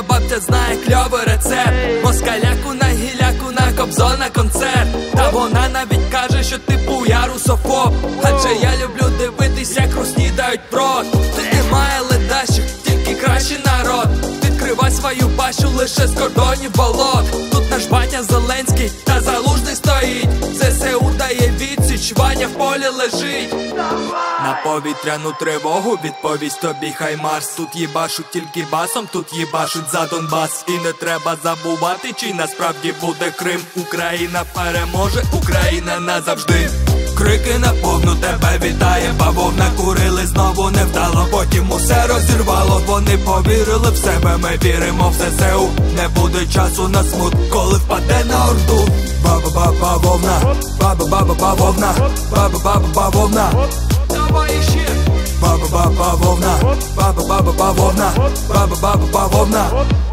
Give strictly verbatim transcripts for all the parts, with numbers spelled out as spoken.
Моя бабця знає кльовий рецепт. Москаляку на гіляку, на кобзона концерт. Та вона навіть каже, що типу я русофоб. Адже я люблю дивитись, як русні дають прот. Тут немає ледащих, тільки кращий народ. Відкривай свою пащу лише з кордонів болот. Тут наш батя Зеленський та Залужний стоїть. ЗСУ дає відсіч, Ваня в полі лежить. На повітряну тривогу відповість тобі Хаймарс. Тут їбашуть тільки басом, тут їбашуть за Донбас. І не треба забувати, чи насправді буде Крим. Україна переможе, Україна назавжди. Крики наповну, тебе вітає бавовна. Курили знову невдало, потім усе розірвало. Вони повірили в себе, ми віримо в ЗСУ. Не буде часу на смут, коли впаде на орду. Баба-баба-бавовна, баба-баба-бавовна, баба-баба-бавовна. Давай ще. Баба-баба-бавовна, баба-баба-бавовна, баба-баба-бавовна.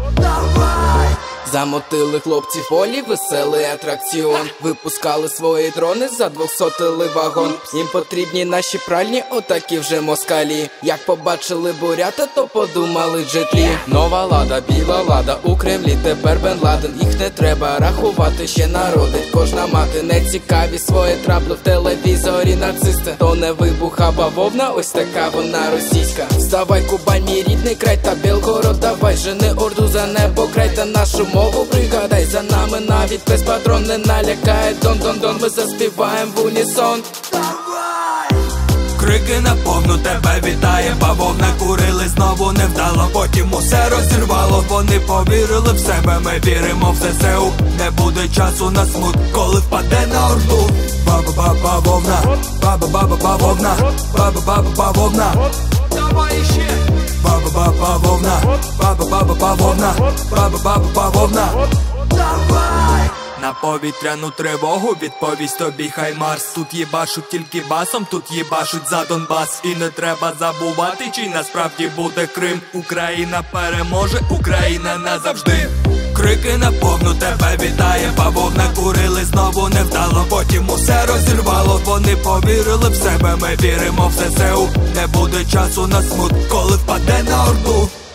Давай! Замотили хлопці в полі, веселий атракціон. Випускали свої дрони, за двохсотили вагон. Їм потрібні наші пральні, отакі вже москалі. Як побачили бурята, то подумали джетлі. Нова лада, біла лада, у Кремлі тепер Бен Ладен. Їх не треба рахувати, ще народить кожна мати. Не цікаві свої трабли в телевізорі нацисти. То не вибуха бавовна, ось така вона російська. Вставай, Кубань, мій рідний край та Білгород, давай. Жени орду за небо, край та нашу мову пригадай. За нами навіть без патрон не налякає. Дон-дон-дон, ми заспіваємо в унісон. Давай! Крики наповну, тебе вітає бавовна. Курили знову невдало, потім усе розірвало. Вони повірили в себе, ми віримо в ЗСУ. Не буде часу на смут, коли впаде на орду. Баба-баба-бавовна, баба-баба-бавовна, баба-баба-бавовна. Давай ще. Баба-баба-бавовна, баба-баба-бавовна, баба-баба-бавовна. Давай! На повітряну тривогу відповість тобі Хаймарс. Тут їбашуть тільки басом, тут їбашуть за Донбас. І не треба забувати, чи насправді буде Крим. Україна переможе, Україна назавжди. Крики наповну, тебе вітає бавовна. Курили знову невдало, потім усе розірвало. Вони повірили в себе, ми віримо в ЗСУ. Не буде часу на смут, коли впаде на орду.